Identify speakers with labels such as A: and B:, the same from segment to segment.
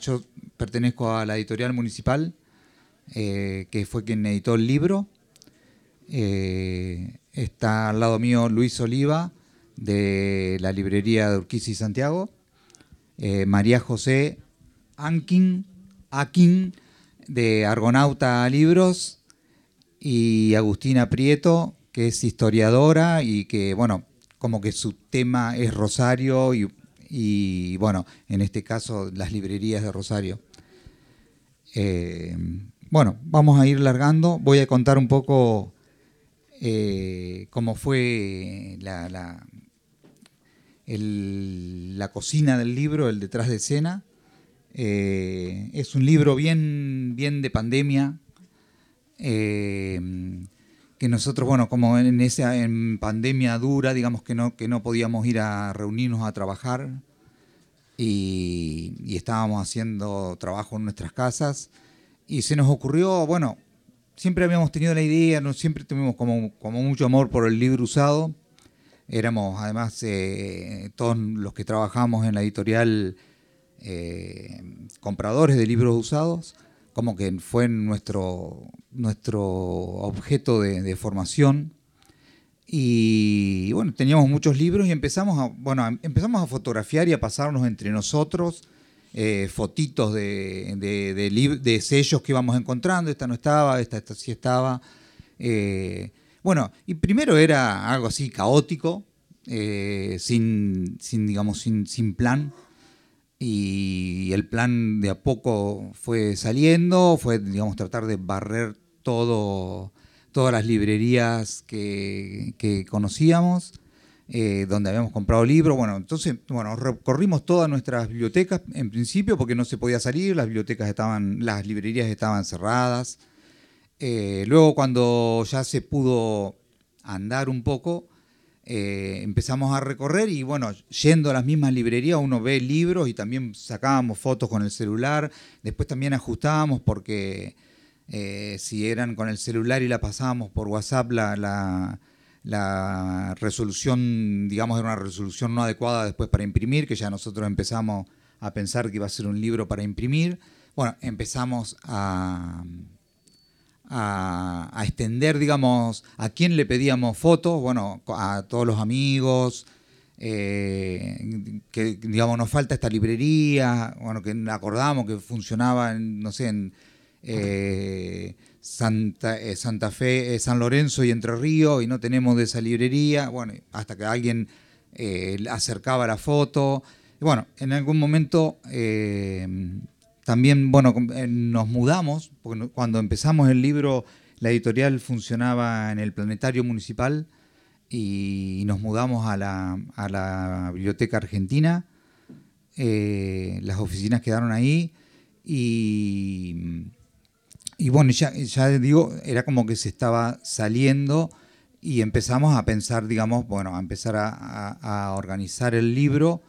A: Yo pertenezco a la editorial municipal, que fue quien editó el libro. Está al lado mío Luis Oliva, de la librería de Urquiza y Santiago. María José Akin, de Argonauta Libros. Y Agustina Prieto, que es historiadora y que, bueno, como que su tema es Rosario y bueno, en este caso las librerías de Rosario. Bueno, vamos a ir largando. Voy a contar un poco cómo fue la cocina del libro, el detrás de escena. Es un libro bien de pandemia, que nosotros, bueno, como en pandemia dura, digamos que no podíamos ir a reunirnos a trabajar y estábamos haciendo trabajo en nuestras casas y se nos ocurrió, bueno, siempre habíamos tenido la idea, no siempre tuvimos como mucho amor por el libro usado. Éramos además todos los que trabajamos en la editorial compradores de libros usados, como que fue nuestro objeto de formación. Y bueno, teníamos muchos libros y empezamos a fotografiar y a pasarnos entre nosotros fotitos de sellos que íbamos encontrando. Esta no estaba, esta sí estaba. Bueno, y primero era algo así caótico, sin plan. Y el plan de a poco fue saliendo, fue, digamos, tratar de barrer todas las librerías que conocíamos, donde habíamos comprado libros. Bueno, entonces, bueno, recorrimos todas nuestras bibliotecas en principio porque no se podía salir, las librerías estaban cerradas. Luego, cuando ya se pudo andar un poco, empezamos a recorrer y bueno, yendo a las mismas librerías uno ve libros y también sacábamos fotos con el celular. Después también ajustábamos porque si eran con el celular y la pasábamos por WhatsApp, la resolución, digamos, era una resolución no adecuada después para imprimir, que ya nosotros empezamos a pensar que iba a ser un libro para imprimir. Bueno, empezamos a extender, digamos, a quién le pedíamos fotos. Bueno, a todos los amigos, que, digamos, nos falta esta librería, bueno, que acordamos que funcionaba no sé, en Santa Fe, San Lorenzo y Entre Ríos, y no tenemos de esa librería. Bueno, hasta que alguien acercaba la foto. Y bueno, en algún momento también, bueno, nos mudamos, porque cuando empezamos el libro, la editorial funcionaba en el Planetario Municipal y nos mudamos a la Biblioteca Argentina. Las oficinas quedaron ahí y bueno, ya digo, era como que se estaba saliendo y empezamos a pensar, digamos, bueno, a empezar a organizar el libro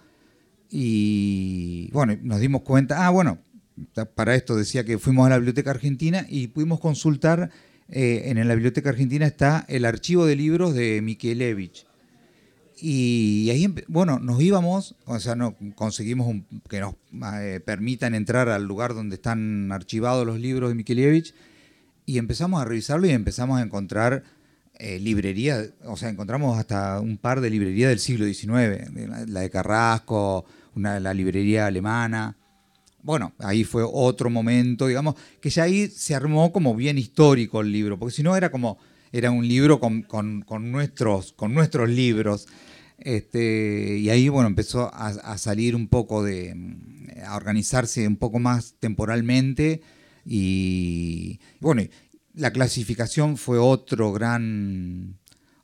A: y bueno, nos dimos cuenta, bueno, para esto decía que fuimos a la Biblioteca Argentina y pudimos consultar, en la Biblioteca Argentina está el archivo de libros de Mikielewicz. Y ahí, bueno, nos íbamos, o sea, conseguimos que nos permitan entrar al lugar donde están archivados los libros de Mikielewicz y empezamos a revisarlo y empezamos a encontrar librerías, o sea, encontramos hasta un par de librerías del siglo XIX, la de Carrasco, la librería alemana. Bueno, ahí fue otro momento, digamos, que ya ahí se armó como bien histórico el libro, porque si no era un libro con nuestros libros. Y ahí, bueno, empezó a salir un poco a organizarse un poco más temporalmente y bueno, la clasificación fue otro gran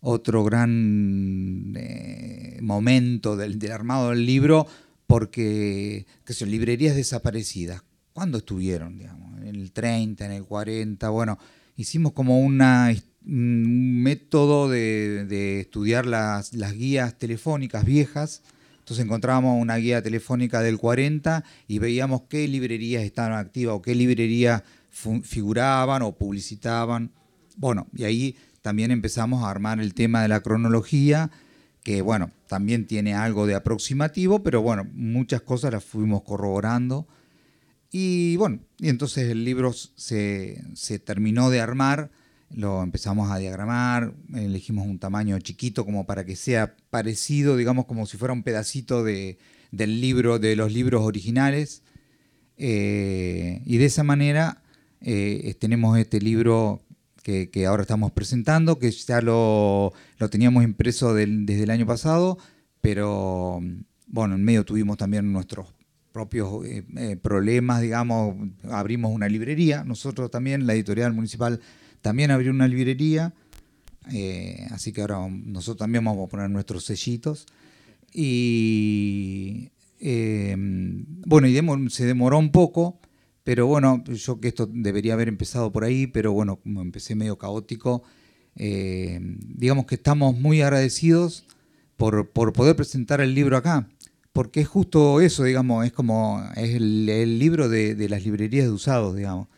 A: momento del armado del libro, porque, qué sé yo, librerías desaparecidas, ¿cuándo estuvieron? Digamos, en el 30, en el 40, bueno, hicimos como un método de estudiar las guías telefónicas viejas. Entonces encontrábamos una guía telefónica del 40 y veíamos qué librerías estaban activas o qué librerías figuraban o publicitaban. Bueno, y ahí también empezamos a armar el tema de la cronología, que bueno, también tiene algo de aproximativo, pero bueno, muchas cosas las fuimos corroborando. Y bueno, y entonces el libro se terminó de armar, lo empezamos a diagramar, elegimos un tamaño chiquito como para que sea parecido, digamos, como si fuera un pedacito del libro, de los libros originales. Y de esa manera tenemos este libro que ahora estamos presentando, que ya lo teníamos impreso desde el año pasado, pero bueno, en medio tuvimos también nuestros propios problemas, digamos, abrimos una librería, nosotros también, la editorial municipal también abrió una librería, así que ahora nosotros también vamos a poner nuestros sellitos. Y bueno, se demoró un poco, pero bueno, yo que esto debería haber empezado por ahí, pero bueno, como empecé medio caótico, digamos que estamos muy agradecidos por poder presentar el libro acá, porque es justo eso, digamos, es el libro de las librerías de usados, digamos.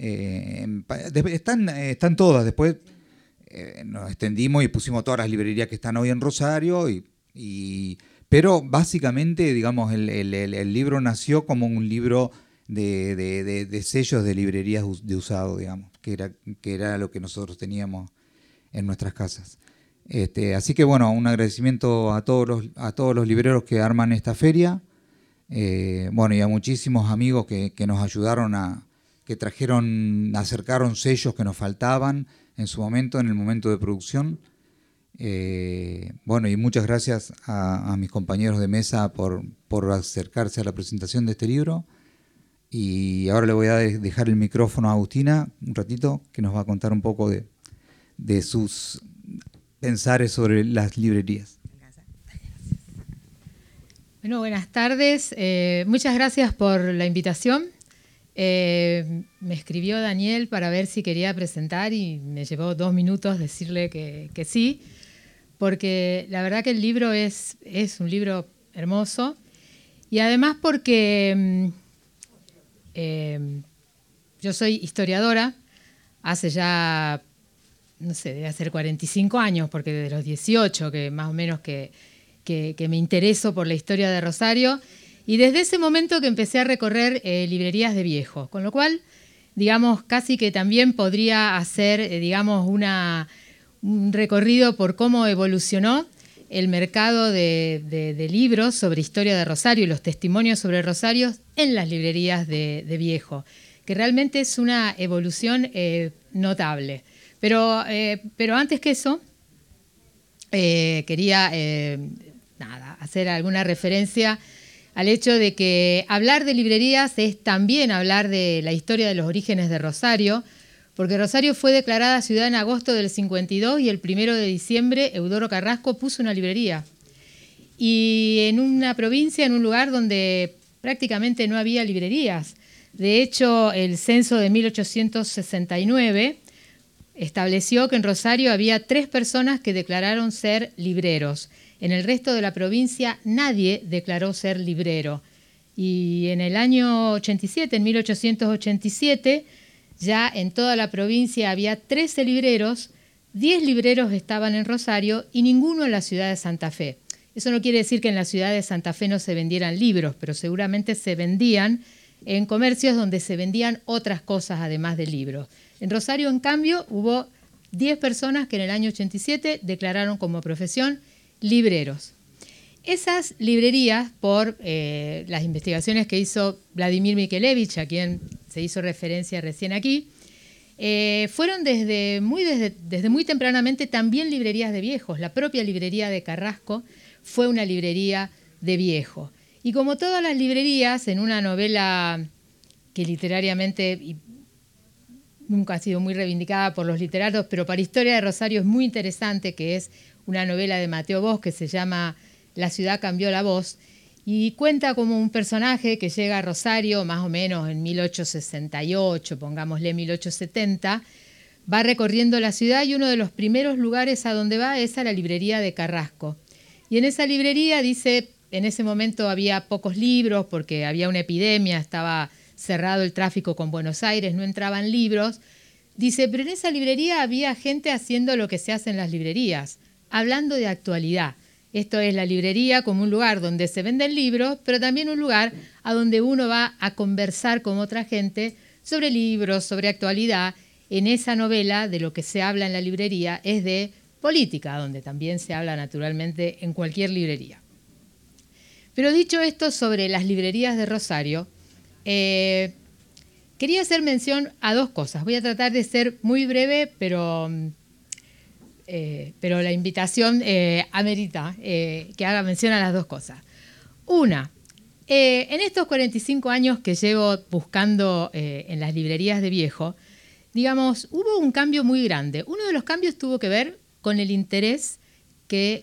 A: Están todas, después nos extendimos y pusimos todas las librerías que están hoy en Rosario, pero básicamente, digamos, el libro nació como un libro de sellos de librerías de usado, digamos, que era lo que nosotros teníamos en nuestras casas. Así que bueno, un agradecimiento a todos los libreros que arman esta feria, bueno, y a muchísimos amigos que nos ayudaron que acercaron sellos que nos faltaban en su momento, en el momento de producción. Bueno, y muchas gracias a mis compañeros de mesa por acercarse a la presentación de este libro. Y ahora le voy a dejar el micrófono a Agustina un ratito, que nos va a contar un poco de sus pensares sobre las librerías.
B: Bueno, buenas tardes. Muchas gracias por la invitación. Me escribió Daniel para ver si quería presentar y me llevó 2 minutos decirle que sí, porque la verdad que el libro es un libro hermoso y además porque yo soy historiadora hace ya, no sé, debe ser 45 años, porque desde los 18 que más o menos que me intereso por la historia de Rosario, y desde ese momento que empecé a recorrer librerías de viejos, con lo cual, digamos, casi que también podría hacer, digamos, un recorrido por cómo evolucionó el mercado de libros sobre historia de Rosario y los testimonios sobre Rosario en las librerías de viejo, que realmente es una evolución notable. Pero antes que eso, quería hacer alguna referencia al hecho de que hablar de librerías es también hablar de la historia de los orígenes de Rosario, porque Rosario fue declarada ciudad en agosto del 52 y el 1 de diciembre Eudoro Carrasco puso una librería. Y en una provincia, en un lugar donde prácticamente no había librerías. De hecho, el censo de 1869 estableció que en Rosario había 3 personas que declararon ser libreros. En el resto de la provincia nadie declaró ser librero. Y en el año 87, en 1887, ya en toda la provincia había 13 libreros, 10 libreros estaban en Rosario y ninguno en la ciudad de Santa Fe. Eso no quiere decir que en la ciudad de Santa Fe no se vendieran libros, pero seguramente se vendían en comercios donde se vendían otras cosas además de libros. En Rosario, en cambio, hubo 10 personas que en el año 87 declararon como profesión libreros. Esas librerías, por las investigaciones que hizo Vladimir Mikelevich, a quien se hizo referencia recién aquí, fueron desde muy tempranamente también librerías de viejos. La propia librería de Carrasco fue una librería de viejo. Y como todas las librerías, en una novela que literariamente nunca ha sido muy reivindicada por los literatos, pero para Historia de Rosario es muy interesante, que es una novela de Mateo Bosch que se llama La ciudad cambió la voz, y cuenta como un personaje que llega a Rosario más o menos en 1868, pongámosle 1870, va recorriendo la ciudad y uno de los primeros lugares a donde va es a la librería de Carrasco. Y en esa librería, dice, en ese momento había pocos libros porque había una epidemia, estaba cerrado el tráfico con Buenos Aires, no entraban libros. Dice, pero en esa librería había gente haciendo lo que se hace en las librerías, hablando de actualidad. Esto es la librería como un lugar donde se venden libros, pero también un lugar a donde uno va a conversar con otra gente sobre libros, sobre actualidad. En esa novela de lo que se habla en la librería es de política, donde también se habla naturalmente en cualquier librería. Pero dicho esto sobre las librerías de Rosario, quería hacer mención a dos cosas. Voy a tratar de ser muy breve, pero la invitación amerita que haga mención a las dos cosas. Una, en estos 45 años que llevo buscando en las librerías de viejo, digamos, hubo un cambio muy grande. Uno de los cambios tuvo que ver con el interés que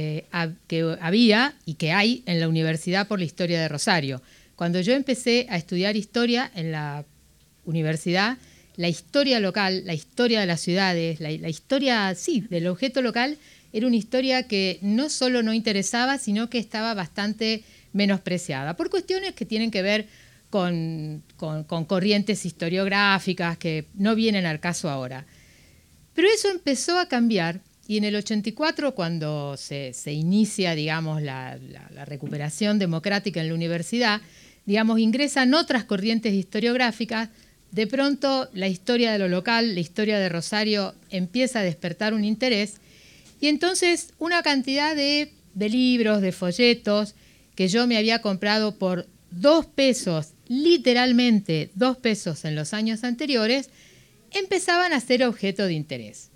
B: había y que hay en la universidad por la historia de Rosario. Cuando yo empecé a estudiar historia en la universidad, la historia local, la historia de las ciudades, la historia, sí, del objeto local, era una historia que no solo no interesaba, sino que estaba bastante menospreciada, por cuestiones que tienen que ver con corrientes historiográficas que no vienen al caso ahora. Pero eso empezó a cambiar y en el 84, cuando se inicia, digamos, la recuperación democrática en la universidad, digamos, ingresan otras corrientes historiográficas. De pronto la historia de lo local, la historia de Rosario empieza a despertar un interés y entonces una cantidad de libros, de folletos que yo me había comprado por 2 pesos, literalmente 2 pesos en los años anteriores, empezaban a ser objeto de interés.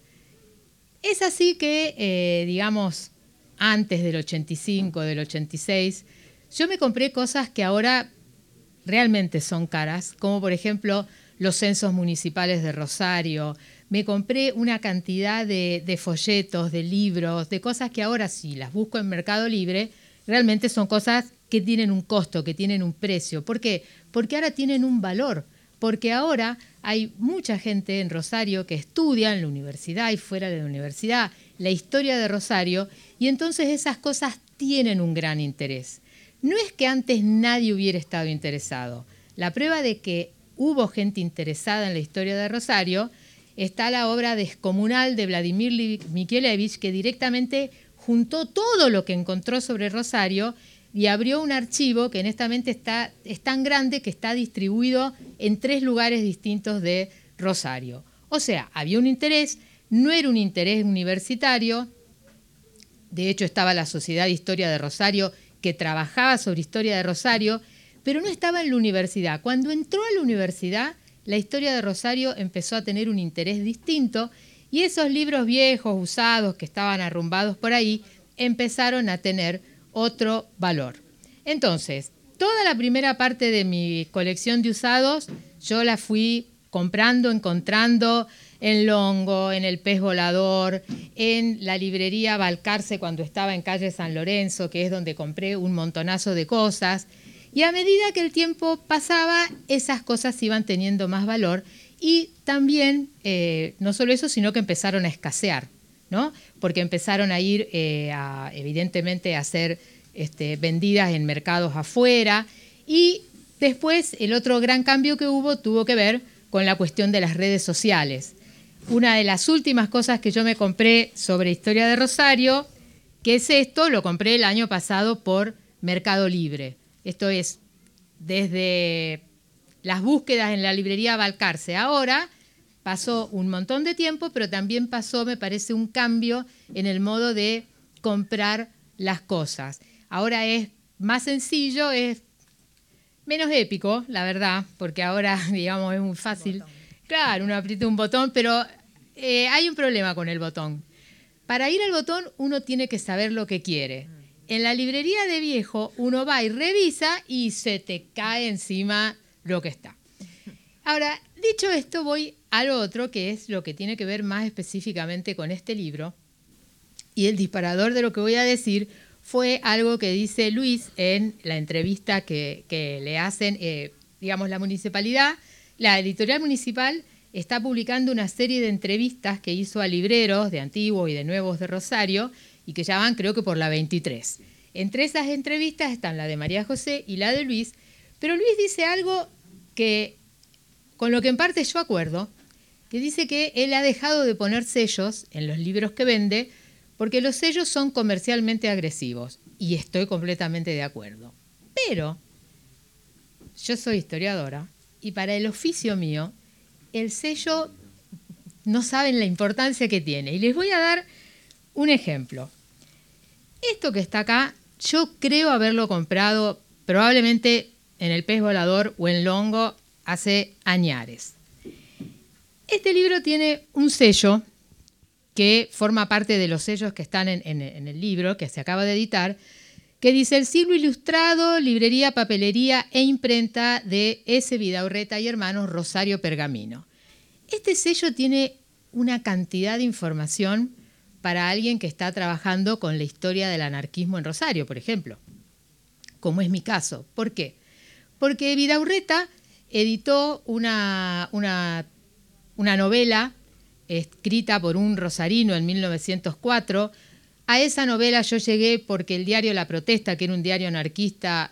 B: Es así que, digamos, antes del 85, del 86, yo me compré cosas que ahora realmente son caras, como por ejemplo los censos municipales de Rosario. Me compré una cantidad de folletos, de libros, de cosas que ahora si las busco en Mercado Libre, realmente son cosas que tienen un costo, que tienen un precio. ¿Por qué? Porque ahora tienen un valor, porque ahora hay mucha gente en Rosario que estudia en la universidad y fuera de la universidad la historia de Rosario y entonces esas cosas tienen un gran interés. No es que antes nadie hubiera estado interesado. La prueba de que hubo gente interesada en la historia de Rosario está la obra Descomunal de Vladimir Mikielewicz, que directamente juntó todo lo que encontró sobre Rosario y abrió un archivo que honestamente es tan grande que está distribuido en 3 lugares distintos de Rosario. O sea, había un interés, no era un interés universitario. De hecho, estaba la Sociedad de Historia de Rosario que trabajaba sobre historia de Rosario, pero no estaba en la universidad. Cuando entró a la universidad, la historia de Rosario empezó a tener un interés distinto y esos libros viejos, usados, que estaban arrumbados por ahí, empezaron a tener otro valor. Entonces, toda la primera parte de mi colección de usados, yo la fui comprando, encontrando en Longo, en el Pez Volador, en la librería Balcarce cuando estaba en calle San Lorenzo, que es donde compré un montonazo de cosas. Y a medida que el tiempo pasaba, esas cosas iban teniendo más valor y también, no solo eso, sino que empezaron a escasear, ¿no? Porque empezaron a ir, evidentemente, a ser vendidas en mercados afuera. Y después, el otro gran cambio que hubo tuvo que ver con la cuestión de las redes sociales. Una de las últimas cosas que yo me compré sobre historia de Rosario, que es esto, lo compré el año pasado por Mercado Libre. Esto es, desde las búsquedas en la librería Balcarce. Ahora pasó un montón de tiempo, pero también pasó, me parece, un cambio en el modo de comprar las cosas. Ahora es más sencillo, es menos épico, la verdad, porque ahora, digamos, es muy fácil. Claro, uno aprieta un botón, pero hay un problema con el botón. Para ir al botón uno tiene que saber lo que quiere. En la librería de viejo uno va y revisa y se te cae encima lo que está. Ahora, dicho esto, voy al otro, que es lo que tiene que ver más específicamente con este libro. Y el disparador de lo que voy a decir fue algo que dice Luis en la entrevista que le hacen, digamos, la municipalidad. La editorial municipal está publicando una serie de entrevistas que hizo a libreros de antiguos y de nuevos de Rosario y que ya van, creo que por la 23. Entre esas entrevistas están la de María José y la de Luis, pero Luis dice algo que, con lo que en parte yo acuerdo, que dice que él ha dejado de poner sellos en los libros que vende porque los sellos son comercialmente agresivos, y estoy completamente de acuerdo. Pero yo soy historiadora, y para el oficio mío, el sello no saben la importancia que tiene. Y les voy a dar un ejemplo. Esto que está acá, yo creo haberlo comprado probablemente en el Pez Volador o en Longo hace añares. Este libro tiene un sello que forma parte de los sellos que están en el libro, que se acaba de editar, que dice El siglo ilustrado, librería, papelería e imprenta de S. Vidaurreta y Hermanos, Rosario Pergamino. Este sello tiene una cantidad de información para alguien que está trabajando con la historia del anarquismo en Rosario, por ejemplo, como es mi caso. ¿Por qué? Porque Vidaurreta editó una novela escrita por un rosarino en 1904. A esa novela yo llegué porque el diario La Protesta, que era un diario anarquista,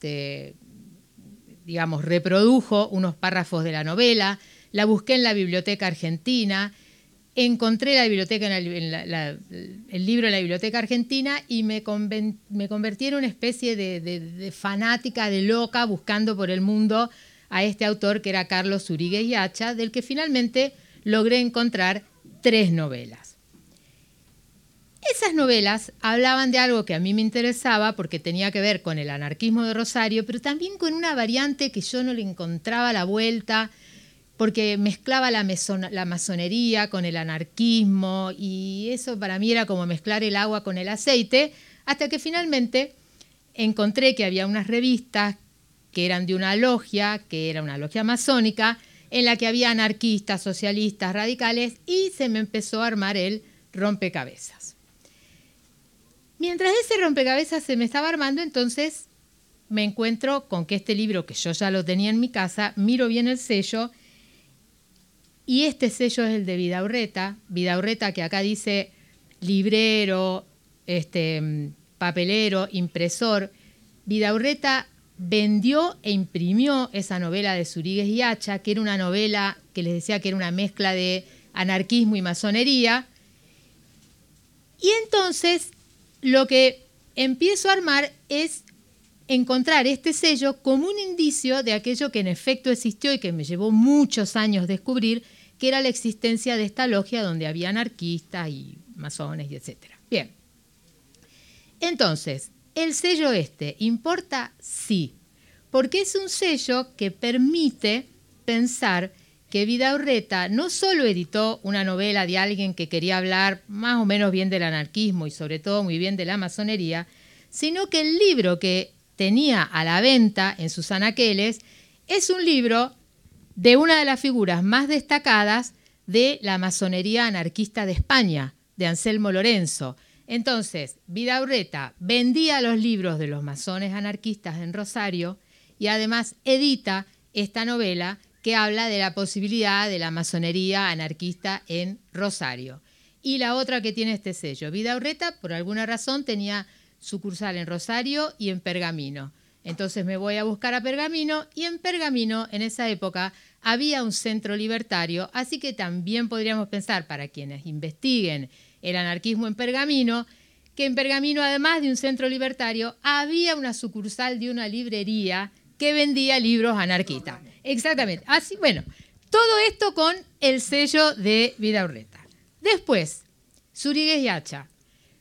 B: reprodujo unos párrafos de la novela. La busqué en la Biblioteca Argentina, encontré el libro en la Biblioteca Argentina y me convertí en una especie de fanática, de loca, buscando por el mundo a este autor que era Carlos Zuríguez y Hacha, del que finalmente logré encontrar 3 novelas. Esas novelas hablaban de algo que a mí me interesaba porque tenía que ver con el anarquismo de Rosario, pero también con una variante que yo no le encontraba la vuelta, porque mezclaba la masonería con el anarquismo, y eso para mí era como mezclar el agua con el aceite, hasta que finalmente encontré que había unas revistas que eran de una logia, que era una logia masónica, en la que había anarquistas, socialistas, radicales, y se me empezó a armar el rompecabezas. Mientras ese rompecabezas se me estaba armando, entonces me encuentro con que este libro, que yo ya lo tenía en mi casa, miro bien el sello, y este sello es el de Vidaurreta. Vidaurreta, que acá dice librero, papelero, impresor. Vidaurreta vendió e imprimió esa novela de Zuríguez y Hacha, que era una novela que les decía que era una mezcla de anarquismo y masonería. Y entonces lo que empiezo a armar es encontrar este sello como un indicio de aquello que en efecto existió y que me llevó muchos años descubrir, que era la existencia de esta logia donde había anarquistas y masones y etcétera. Bien. Entonces, ¿el sello importa? Sí, porque es un sello que permite pensar que Vidaurreta no solo editó una novela de alguien que quería hablar más o menos bien del anarquismo y sobre todo muy bien de la masonería, sino que el libro que tenía a la venta en sus anaqueles es un libro de una de las figuras más destacadas de la masonería anarquista de España, de Anselmo Lorenzo. Entonces, Vidaurreta vendía los libros de los masones anarquistas en Rosario y además edita esta novela que habla de la posibilidad de la masonería anarquista en Rosario. Y la otra que tiene este sello, Vidaurreta, por alguna razón, tenía sucursal en Rosario y en Pergamino. Entonces me voy a buscar a Pergamino, y en Pergamino, en esa época, había un centro libertario, así que también podríamos pensar, para quienes investiguen el anarquismo en Pergamino, que en Pergamino, además de un centro libertario, había una sucursal de una librería que vendía libros anarquistas. Exactamente. Así, bueno, todo esto con el sello de Vidaurreta. Después, Zuríguez y Hacha.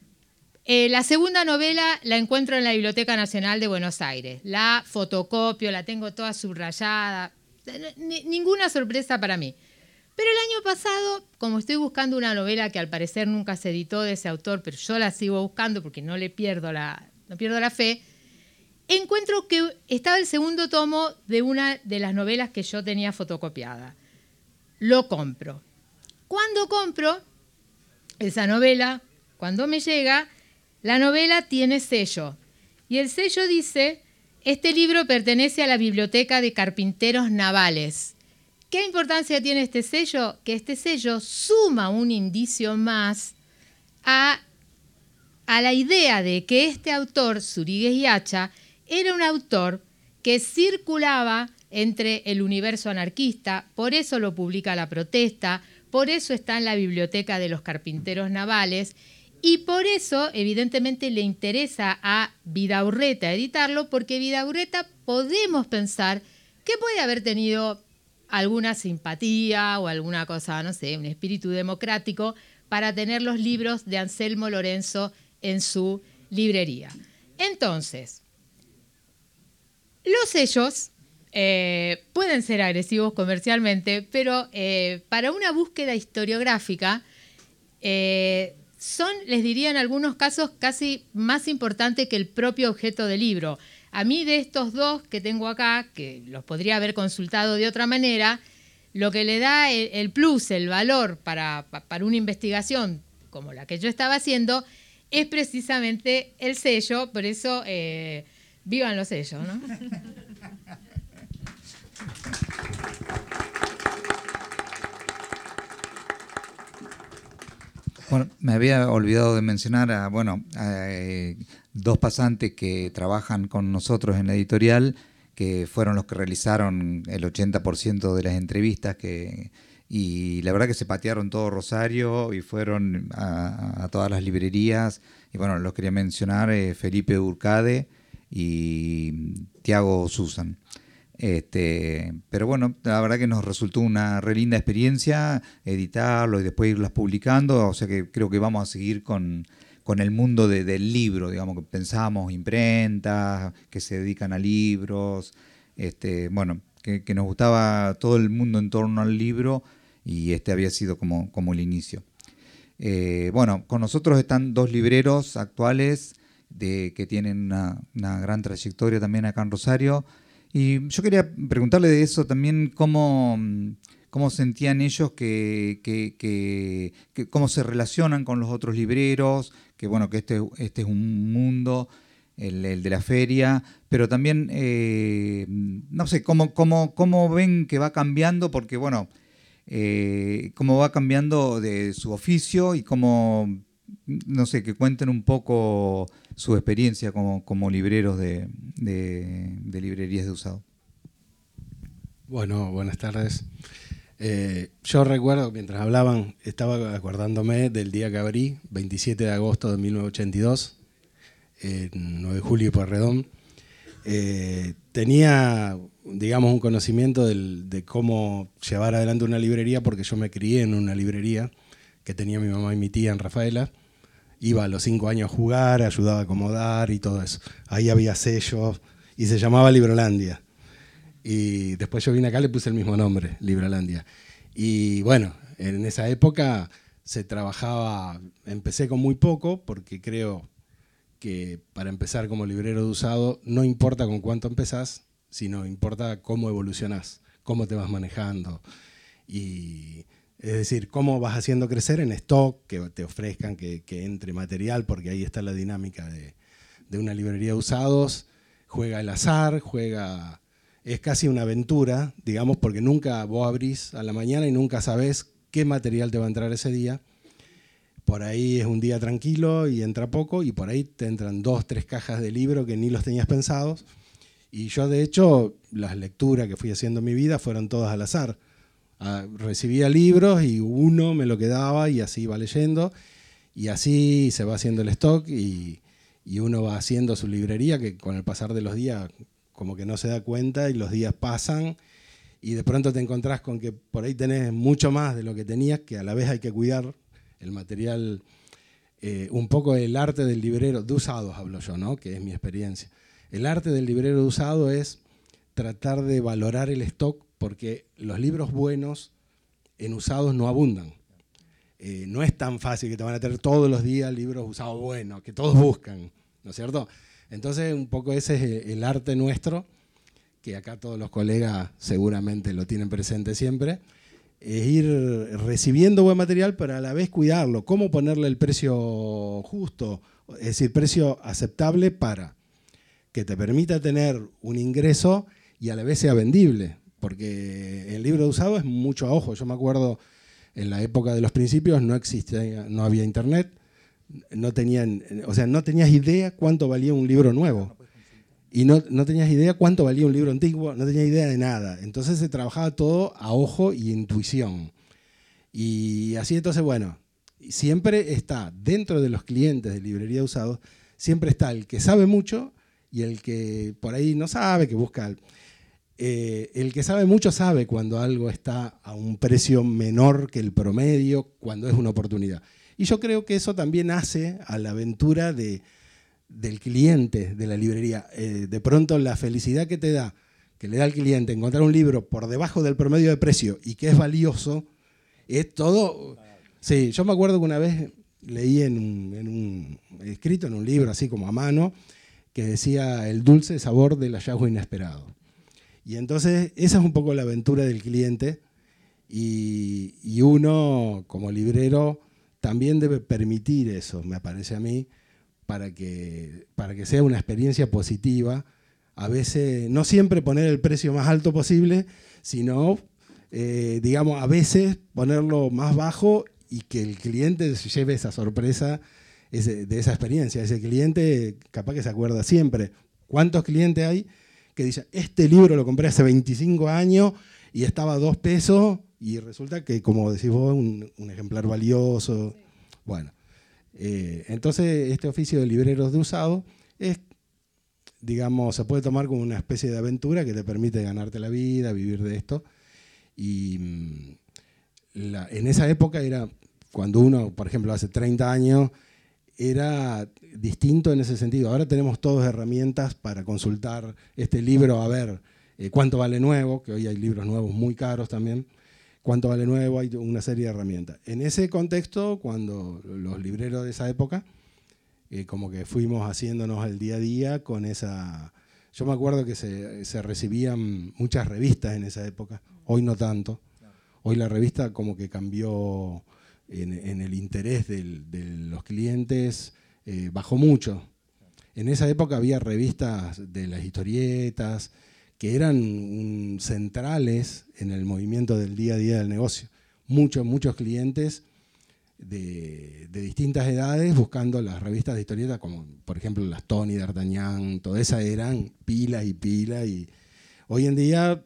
B: La segunda novela la encuentro en la Biblioteca Nacional de Buenos Aires. La fotocopio, la tengo toda subrayada. Ninguna sorpresa para mí. Pero el año pasado, como estoy buscando una novela que al parecer nunca se editó de ese autor, pero yo la sigo buscando porque no pierdo la fe, encuentro que estaba el segundo tomo de una de las novelas que yo tenía fotocopiada. Lo compro. Cuando compro esa novela, cuando me llega, la novela tiene sello. Y el sello dice: este libro pertenece a la Biblioteca de Carpinteros Navales. ¿Qué importancia tiene este sello? Que este sello suma un indicio más a la idea de que este autor, Zuríguez y Hacha, era un autor que circulaba entre el universo anarquista, por eso lo publica La Protesta, por eso está en la Biblioteca de los Carpinteros Navales, Y por eso, evidentemente, le interesa a Vidaurreta editarlo, porque Vidaurreta podemos pensar que puede haber tenido alguna simpatía o alguna cosa, no sé, un espíritu democrático para tener los libros de Anselmo Lorenzo en su librería. Entonces, los sellos pueden ser agresivos comercialmente, pero para una búsqueda historiográfica son, les diría en algunos casos, casi más importante que el propio objeto del libro. A mí de estos dos que tengo acá, que los podría haber consultado de otra manera, lo que le da el plus, el valor para una investigación como la que yo estaba haciendo, es precisamente el sello. Por eso, vivan los sellos, ¿no?
A: Bueno, me había olvidado de mencionar a dos pasantes que trabajan con nosotros en la editorial, que fueron los que realizaron el 80% de las entrevistas, y la verdad que se patearon todo Rosario y fueron a todas las librerías. Y bueno, los quería mencionar, Felipe Urcade y Tiago Susan. Pero bueno, la verdad que nos resultó una re linda experiencia editarlo y después irlas publicando, o sea que creo que vamos a seguir con el mundo del libro, digamos, que pensamos imprentas, que se dedican a libros, bueno, que nos gustaba todo el mundo en torno al libro, y había sido como el inicio. Bueno, con nosotros están dos libreros actuales que tienen una gran trayectoria también acá en Rosario. Y yo quería preguntarle de eso también, cómo sentían ellos que cómo se relacionan con los otros libreros, que bueno, que este es un mundo, el de la feria, pero también, no sé, cómo ven que va cambiando, porque bueno, cómo va cambiando de su oficio y cómo, no sé, que cuenten un poco su experiencia como libreros de librerías de usado.
C: Bueno, buenas tardes. Yo recuerdo, mientras hablaban, estaba acordándome del día que abrí, 27 de agosto de 1982, 9 de julio y Pueyrredón. Tenía, digamos, un conocimiento de cómo llevar adelante una librería, porque yo me crié en una librería que tenía mi mamá y mi tía en Rafaela. Iba a los 5 años a jugar, ayudaba a acomodar y todo eso. Ahí había sellos y se llamaba Librolandia. Y después yo vine acá y le puse el mismo nombre, Librolandia. Y bueno, en esa época se trabajaba, empecé con muy poco, porque creo que para empezar como librero de usado no importa con cuánto empezás, sino importa cómo evolucionás, cómo te vas manejando. Y es decir, cómo vas haciendo crecer en stock, que te ofrezcan, que entre material, porque ahí está la dinámica de una librería de usados. Juega el azar, es casi una aventura, digamos, porque nunca vos abrís a la mañana y nunca sabés qué material te va a entrar ese día. Por ahí es un día tranquilo y entra poco, y por ahí te entran 2, 3 cajas de libro que ni los tenías pensados. Y yo, de hecho, las lecturas que fui haciendo en mi vida fueron todas al azar. Recibía libros y uno me lo quedaba y así iba leyendo, y así se va haciendo el stock, y uno va haciendo su librería, que con el pasar de los días como que no se da cuenta y los días pasan y de pronto te encontrás con que por ahí tenés mucho más de lo que tenías, que a la vez hay que cuidar el material, un poco el arte del librero de usados, hablo yo, ¿no? Que es mi experiencia. El arte del librero de usado es tratar de valorar el stock, porque los libros buenos en usados no abundan. No es tan fácil que te van a tener todos los días libros usados buenos, que todos buscan, ¿no es cierto? Entonces, un poco ese es el arte nuestro, que acá todos los colegas seguramente lo tienen presente siempre, es ir recibiendo buen material, pero a la vez cuidarlo. ¿Cómo ponerle el precio justo? Es decir, precio aceptable para que te permita tener un ingreso y a la vez sea vendible. Porque el libro de usado es mucho a ojo. Yo me acuerdo, en la época de los principios no había internet, no tenías idea cuánto valía un libro nuevo. Y no tenías idea cuánto valía un libro antiguo, no tenías idea de nada. Entonces se trabajaba todo a ojo y intuición. Y así, entonces, bueno, siempre está, dentro de los clientes de librería de usados, siempre está el que sabe mucho y el que por ahí no sabe, que busca. El que sabe mucho sabe cuando algo está a un precio menor que el promedio, cuando es una oportunidad. Y yo creo que eso también hace a la aventura del cliente de la librería. De pronto la felicidad que te da, que le da al cliente encontrar un libro por debajo del promedio de precio y que es valioso, es todo. Sí, yo me acuerdo que una vez leí escrito en un libro así como a mano, que decía el dulce sabor del hallazgo inesperado. Y entonces esa es un poco la aventura del cliente y uno como librero también debe permitir eso, me parece a mí, para que sea una experiencia positiva. A veces, no siempre poner el precio más alto posible, sino, digamos, a veces ponerlo más bajo y que el cliente se lleve esa sorpresa de esa experiencia. Ese cliente capaz que se acuerda siempre. ¿Cuántos clientes hay que dicen, este libro lo compré hace 25 años y estaba a 2 pesos y resulta que, como decís vos, un ejemplar valioso? Sí. Bueno, entonces este oficio de libreros de usado es, digamos, se puede tomar como una especie de aventura que te permite ganarte la vida, vivir de esto. Y en esa época era, cuando uno, por ejemplo, hace 30 años, era distinto en ese sentido. Ahora tenemos todas herramientas para consultar este libro, a ver cuánto vale nuevo, que hoy hay libros nuevos muy caros también, cuánto vale nuevo, hay una serie de herramientas. En ese contexto, cuando los libreros de esa época, como que fuimos haciéndonos el día a día con esa. Yo me acuerdo que se recibían muchas revistas en esa época, hoy no tanto. Hoy la revista como que cambió en el interés de los clientes, bajó mucho. En esa época había revistas de las historietas que eran centrales en el movimiento del día a día del negocio. Muchos clientes de distintas edades buscando las revistas de historietas, como por ejemplo las Tony, D'Artagnan, todas esas eran pilas y pilas. Y hoy en día,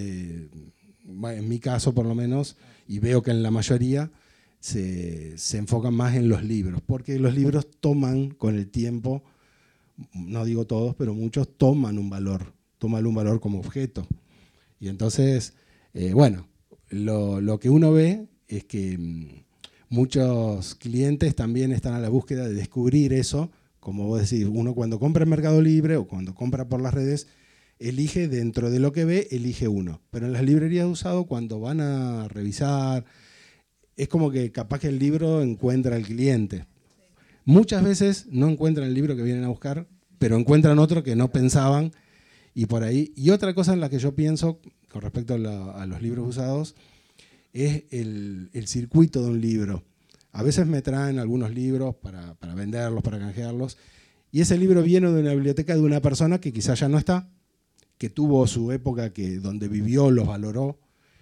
C: en mi caso por lo menos, y veo que en la mayoría, se enfocan más en los libros, porque los libros toman con el tiempo, no digo todos, pero muchos toman un valor como objeto. Y entonces, bueno, lo que uno ve es que muchos clientes también están a la búsqueda de descubrir eso. Como vos decís, uno cuando compra en Mercado Libre o cuando compra por las redes, elige dentro de lo que ve, elige uno. Pero en las librerías de usado, cuando van a revisar, es como que capaz que el libro encuentra al cliente. Muchas veces no encuentran el libro que vienen a buscar, pero encuentran otro que no pensaban y por ahí. Y otra cosa en la que yo pienso con respecto a los libros usados es el circuito de un libro. A veces me traen algunos libros para venderlos, para canjearlos, y ese libro viene de una biblioteca de una persona que quizás ya no está, que tuvo su época donde vivió, los valoró,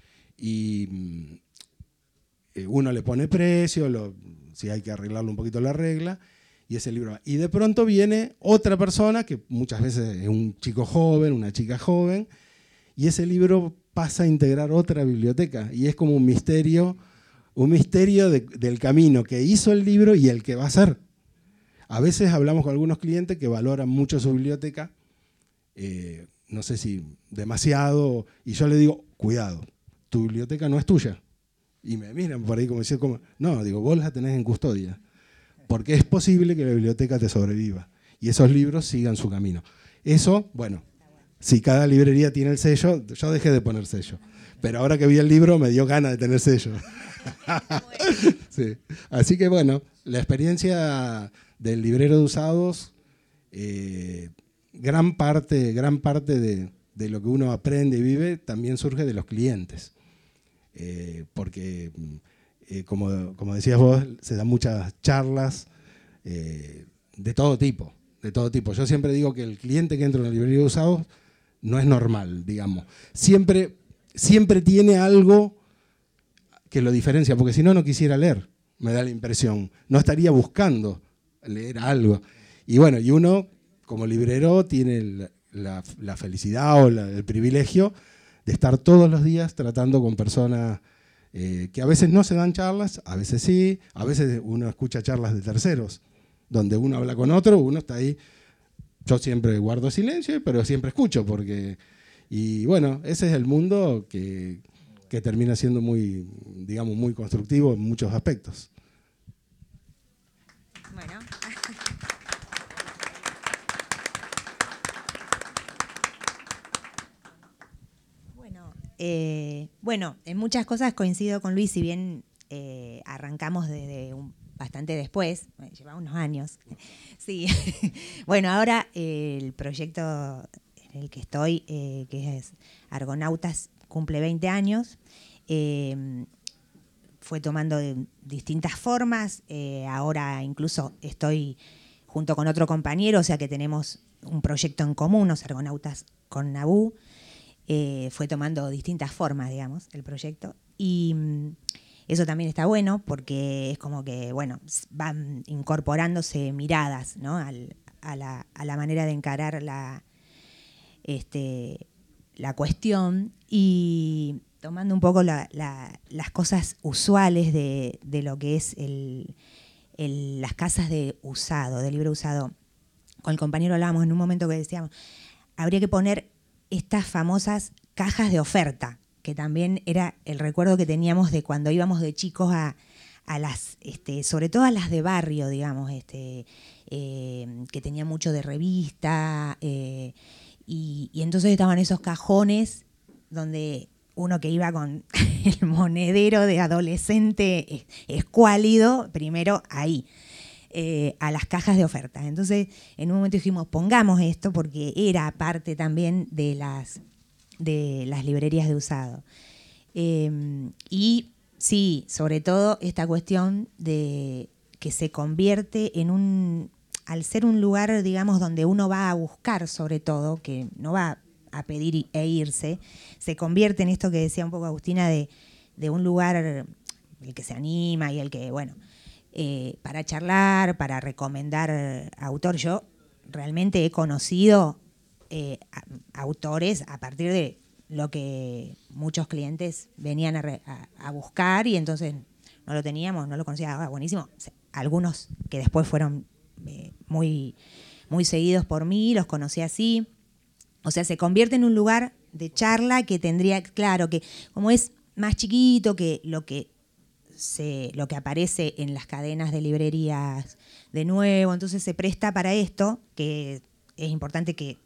C: y uno le pone precio, si hay que arreglarlo un poquito la regla, y ese libro va. Y de pronto viene otra persona, que muchas veces es un chico joven, una chica joven, y ese libro pasa a integrar otra biblioteca, y es como un misterio del camino que hizo el libro y el que va a ser. A veces hablamos con algunos clientes que valoran mucho su biblioteca, no sé si demasiado, y yo le digo, cuidado, tu biblioteca no es tuya. Y me miran por ahí como diciendo, no, digo, vos la tenés en custodia, porque es posible que la biblioteca te sobreviva y esos libros sigan su camino. Eso, bueno, si cada librería tiene el sello, yo dejé de poner sello, pero ahora que vi el libro me dio ganas de tener sello. Sí. Así que bueno, la experiencia del librero de usados, gran parte de lo que uno aprende y vive también surge de los clientes. Porque, como decías vos, se dan muchas charlas de todo tipo. Yo siempre digo que el cliente que entra en una librería de usados no es normal, digamos. Siempre tiene algo que lo diferencia, porque si no, no quisiera leer, me da la impresión. No estaría buscando leer algo. Y bueno, y uno, como librero, tiene la felicidad o el privilegio de estar todos los días tratando con personas que a veces no se dan charlas, a veces sí, a veces uno escucha charlas de terceros, donde uno habla con otro, uno está ahí. Yo siempre guardo silencio, pero siempre escucho, porque... Y bueno, ese es el mundo que termina siendo muy, digamos, muy constructivo en muchos aspectos.
D: Bueno. Bueno, en muchas cosas coincido con Luis, si bien arrancamos desde bastante después, lleva unos años. Sí. Bueno, ahora el proyecto en el que estoy, que es Argonautas, cumple 20 años. Fue tomando distintas formas. Ahora incluso estoy junto con otro compañero, o sea que tenemos un proyecto en común, los Argonautas con Nabú. Fue tomando distintas formas, digamos, el proyecto. Y eso también está bueno porque es como que, bueno, van incorporándose miradas, ¿no? a la manera de encarar la cuestión y tomando un poco las cosas usuales de lo que es las casas de usado, de libro usado. Con el compañero hablábamos en un momento que decíamos, habría que poner estas famosas cajas de oferta, que también era el recuerdo que teníamos de cuando íbamos de chicos a las, sobre todo a las de barrio, digamos, que tenía mucho de revista, y entonces estaban esos cajones donde uno que iba con el monedero de adolescente escuálido, primero ahí, a las cajas de oferta. Entonces, en un momento dijimos, pongamos esto porque era parte también de las librerías de usado. Y sí, sobre todo esta cuestión de que se convierte en al ser un lugar, digamos, donde uno va a buscar sobre todo, que no va a pedir e irse, se convierte en esto que decía un poco Agustina, de un lugar el que se anima y el que, bueno, para charlar, para recomendar autor. Yo realmente he conocido autores a partir de lo que muchos clientes venían a buscar y entonces no lo teníamos, no lo conocía, buenísimo. Algunos que después fueron muy, muy seguidos por mí, los conocí así. O sea, se convierte en un lugar de charla que tendría, claro, que como es más chiquito que lo que aparece en las cadenas de librerías de nuevo, entonces se presta para esto, que es importante que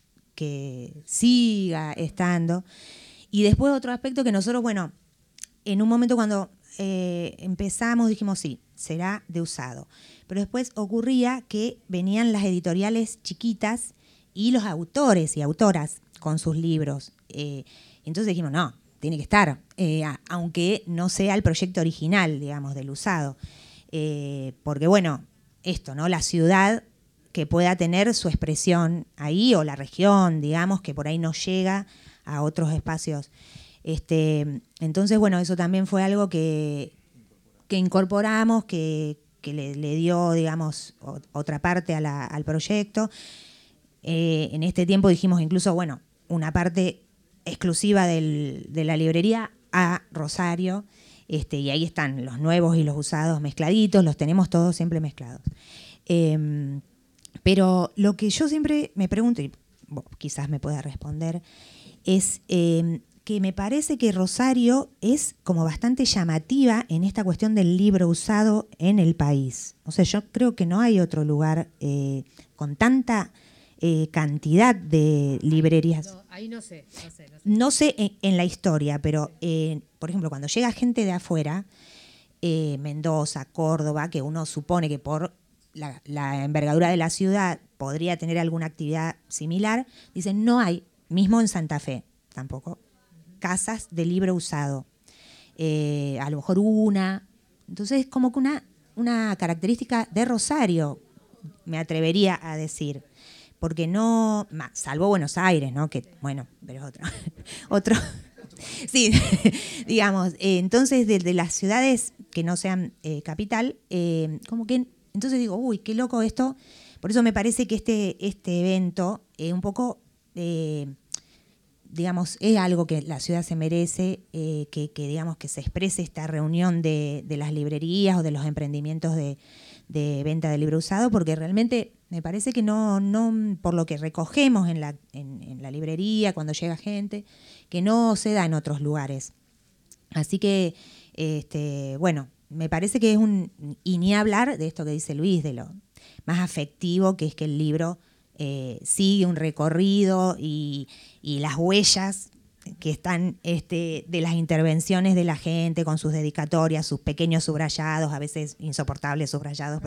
D: siga estando. Y después otro aspecto que nosotros, bueno, en un momento cuando empezamos dijimos, sí, será de usado. Pero después ocurría que venían las editoriales chiquitas y los autores y autoras con sus libros. Entonces dijimos, no, tiene que estar, aunque no sea el proyecto original, digamos, del usado. Porque, bueno, esto, ¿no? La ciudad que pueda tener su expresión ahí, o la región, digamos, que por ahí no llega a otros espacios. Entonces, bueno, eso también fue algo que incorporamos, que le dio, digamos, otra parte al proyecto. En este tiempo dijimos incluso, bueno, una parte exclusiva de la librería a Rosario, y ahí están los nuevos y los usados mezcladitos, los tenemos todos siempre mezclados. Pero lo que yo siempre me pregunto, y quizás me pueda responder, es que me parece que Rosario es como bastante llamativa en esta cuestión del libro usado en el país. O sea, yo creo que no hay otro lugar con tanta cantidad de librerías.
B: No, ahí no sé.
D: No sé en la historia, pero por ejemplo, cuando llega gente de afuera, Mendoza, Córdoba, que uno supone que por la envergadura de la ciudad podría tener alguna actividad similar, dicen no hay, mismo en Santa Fe tampoco, casas de libro usado. A lo mejor una. Entonces es como que una característica de Rosario, me atrevería a decir. Porque no, salvo Buenos Aires, ¿no? Que, bueno, pero es otro. Sí, digamos. Entonces, de las ciudades que no sean capital, como que, entonces digo, uy, qué loco esto. Por eso me parece que este evento un poco digamos, es algo que la ciudad se merece, que digamos que se exprese esta reunión de las librerías o de los emprendimientos de venta de libro usado, porque realmente me parece que no por lo que recogemos en la librería cuando llega gente, que no se da en otros lugares. Así que, bueno, me parece que es y ni hablar de esto que dice Luis, de lo más afectivo que es que el libro sigue un recorrido y las huellas que están de las intervenciones de la gente con sus dedicatorias, sus pequeños subrayados, a veces insoportables subrayados,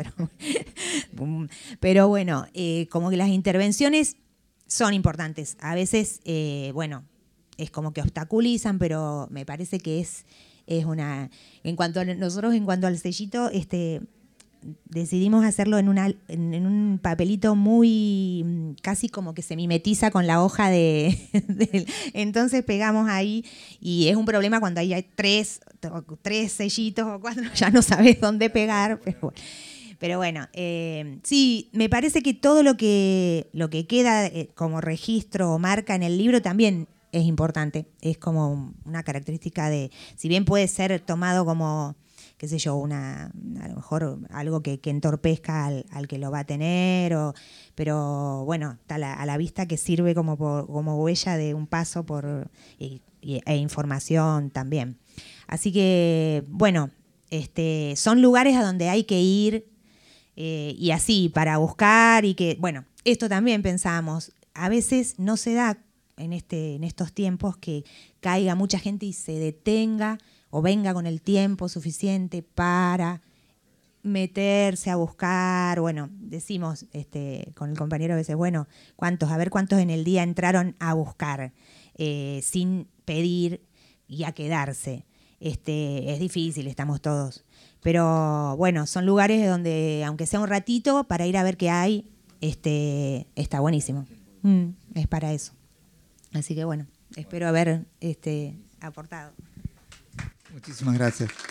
D: pero bueno, como que las intervenciones son importantes. A veces, bueno, es como que obstaculizan, pero me parece que es una... Nosotros, en cuanto al sellito, decidimos hacerlo en un papelito muy, casi como que se mimetiza con la hoja entonces pegamos ahí, y es un problema cuando hay tres sellitos o 4, ya no sabes dónde pegar, pero bueno, sí, me parece que todo lo que queda como registro o marca en el libro también es importante, es como una característica si bien puede ser tomado como, qué sé yo, a lo mejor algo que entorpezca al que lo va a tener, pero bueno, está a la vista que sirve como huella de un paso e información también. Así que, bueno, son lugares a donde hay que ir y así, para buscar, y que, bueno, esto también pensamos, a veces no se da en estos tiempos que caiga mucha gente y se detenga o venga con el tiempo suficiente para meterse a buscar. Bueno, decimos con el compañero a veces, bueno, a ver cuántos en el día entraron a buscar sin pedir y a quedarse. Es difícil, estamos todos. Pero bueno, son lugares donde, aunque sea un ratito, para ir a ver qué hay, está buenísimo. Es para eso. Así que bueno, espero haber aportado.
A: Muchísimas gracias.